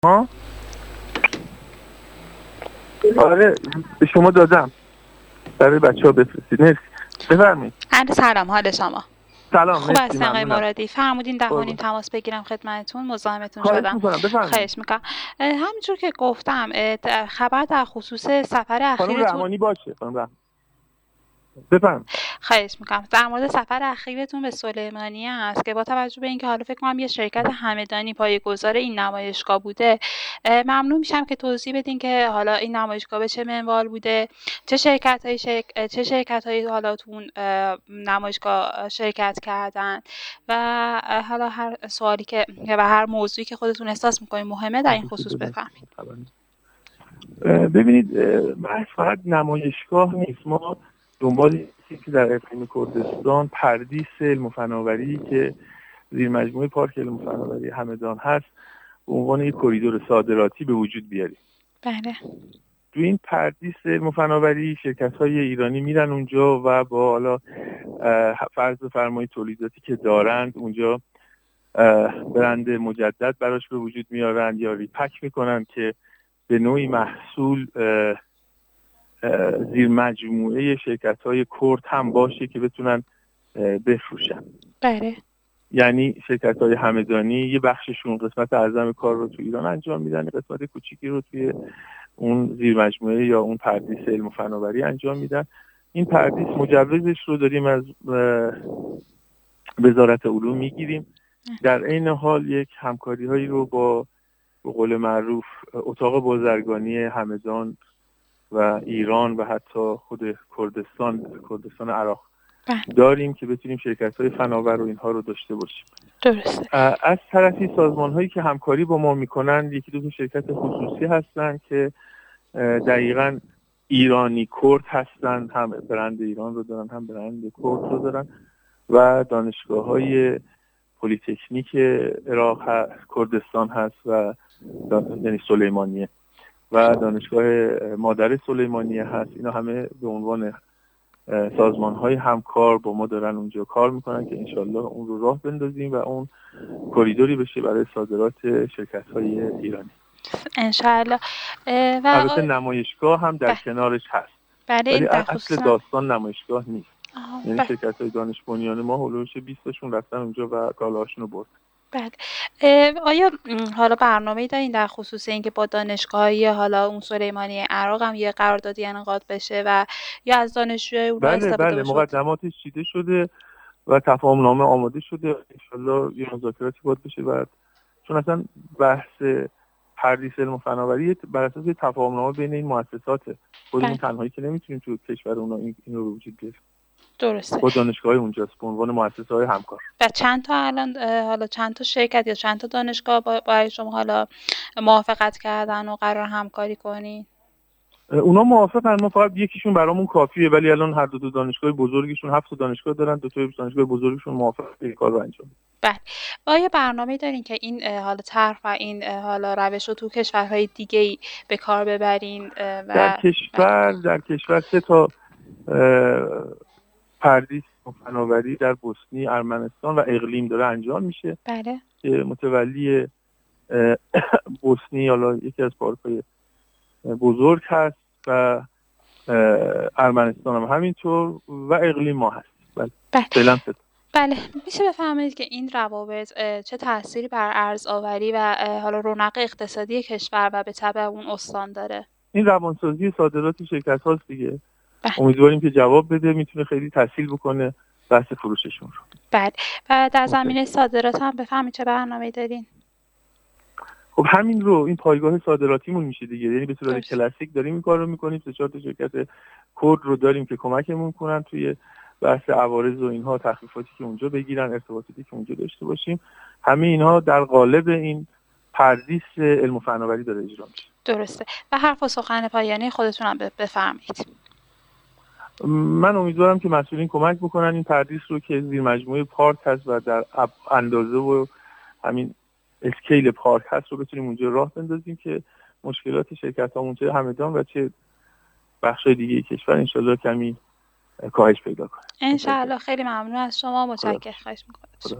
ها؟ آره به شما دادم برای بچه‌ها بفرستید. مرسی. بفرمایید. سلام، حال شما سلام. خوب مرسی، است آقای ممنونم. مرادی؟ فرمودین 10:30 قربان. تماس بگیرم خدمتتون، مزاحمتون خواهش شدم. میکنم، بفرمایید. خواهش میکنم. همینجور که گفتم خبر در خصوص سفر خانم اخیرتون. رحمانی باشه. خانم رحمانی بفرمایید. خواهش میکنم. در مورد سفر اخیرتون به سلیمانیه است که با توجه به اینکه حالا فکر کنم یه شرکت همدانی پایه‌گذار این نمایشگاه بوده، ممنون میشم که توضیح بدین که حالا این نمایشگاه به چه منوال بوده، چه شرکت‌هایی حالا تو اون نمایشگاه شرکت کردن و حالا هر سوالی که و هر موضوعی که خودتون احساس میکنین مهمه در این خصوص بفرمایید. ببینید، من فقط نمایشگاه نیست، ما دنبال چیزی که در اقلیم کردستان پردیس علم و فناوری که زیر مجموعه پارک علم و فناوری همدان هست به عنوان یک کریدور صادراتی به وجود بیاریم. بله. تو این پردیس علم و فناوری شرکت‌های ایرانی میرن اونجا و با حالا فرض بفرمایید تولیداتی که دارند اونجا برند مجدد براش به وجود میارن یا ریپک میکنن که به نوعی محصول زیر مجموعه شرکت‌های کرد هم باشه که بتونن بفروشن. بله. یعنی شرکت‌های همدانی یه بخششون قسمت اعظم کار رو تو ایران انجام میدن، قسمت کوچیکی رو توی اون زیر مجموعه یا اون پردیس علم و فناوری انجام میدن. این پردیس مجوزش رو داریم از وزارت علوم میگیریم. در عین حال یک همکاری هایی رو با به قول معروف اتاق بازرگانی همدان و ایران و حتی خود کردستان عراق داریم که بتونیم شرکت‌های فناور و اینها رو داشته باشیم. درسته. از طرفی سازمان‌هایی که همکاری با ما میکنن یکی دو تا شرکت خصوصی هستن که دقیقاً ایرانی کرد هستن، هم برند ایران رو دارن هم برند کرد رو دارن و دانشگاه‌های پلی‌تکنیک عراق کردستان هست و یعنی سلیمانیه و دانشگاه مادر سلیمانیه هست. اینا همه به عنوان سازمان‌های همکار با ما دارن اونجا کار میکنن که انشالله اون رو راه بندازیم و اون کریدوری بشه برای صادرات شرکت‌های ایرانی انشالله. البته نمایشگاه هم در کنارش هست. بله. ولی این در اصل خصوص داستان نمایشگاه نیست. یعنی شرکت‌های دانش بنیان ما هولوش 20 تاشون رفتن اونجا و کالاهاشون رو برد. بله. آیا حالا برنامه‌ای دارین در خصوص اینکه با دانشگاه‌های حالا اون سلیمانی عراق هم یه قراردادی انعقاد بشه و یا از دانشجوهای اونها استفاده بله بشه؟ مقدماتش چیده شده و تفاهم‌نامه آماده شده. انشالله یه مذاکراتی باید بشه بعد، چون اصلا بحث پردیس علم و فناوری بر اساس تفاهم‌نامه بین این مؤسساته. خودمون تنهایی که نمیتونیم تو کشور اونا این رو به وجود بیاریم. درسته. با دانشگاه اونجاست به عنوان مؤسسه‌های همکار. و چند تا الان حالا چند تا شرکت یا چند تا دانشگاه برای شما حالا موافقت کردن و قرار همکاری کنین؟ اونا موافقن، ما فقط یکیشون برامون کافیه، ولی الان هر دو دانشگاه بزرگشون 7 دانشگاه دارن، دو تا دانشگاه بزرگشون موافقن این کار رو انجام بدن. بله. آیا برنامه‌ای دارین که این حالا طرح و این حالا روش رو تو کشورهای دیگه‌ای به کار ببرین؟ در کشور 3 تا پردیس فناوری در بوسنی، ارمنستان و اقلیم داره انجام میشه. بله. که متولی بوسنی حالا یکی از پارک‌های بزرگ هست و ارمنستان هم همینطور و اقلیم ما هست. بله. بله. میشه بفرمایید که این روابط چه تأثیری بر ارزآوری و حالا رونق اقتصادی کشور و به تبع اون استان داره؟ این روانسازی صادرات شرکت هاست دیگه. امیدواریم که جواب بده، میتونه خیلی تسهیل بکنه بحث فروششون رو. بله. و در زمینه صادرات هم بفهمید چه برنامه‌ای دارین؟ خب همین رو این پایگاه صادراتیمون میشه دیگه. یعنی به صورت کلاسیک داریم این کار رو میکنیم. 3-4 تا شرکت کرد رو داریم که کمکمون کنن توی بحث عوارض و اینها، تخفیفاتی که اونجا بگیرن، ارتباطاتی که اونجا داشته باشیم. همه اینها در قالب این پردیس علم و فناوری داره اجرا میشه. درسته. و حرف و سخن پایانی خودتون هم بفرمایید. من امیدوارم که مسئولین کمک بکنن این پردیس رو که زیر مجموعه پارک هست و در اندازه و همین اسکیل پارک هست رو بتونیم اونجا راه بندازیم که مشکلات شرکت‌ها چه همدان و چه بخش‌های دیگه کشور انشالله کمی کاهش پیدا کنه. انشالله. خیلی ممنون از شما. متشکرم. خواهش می‌کنم.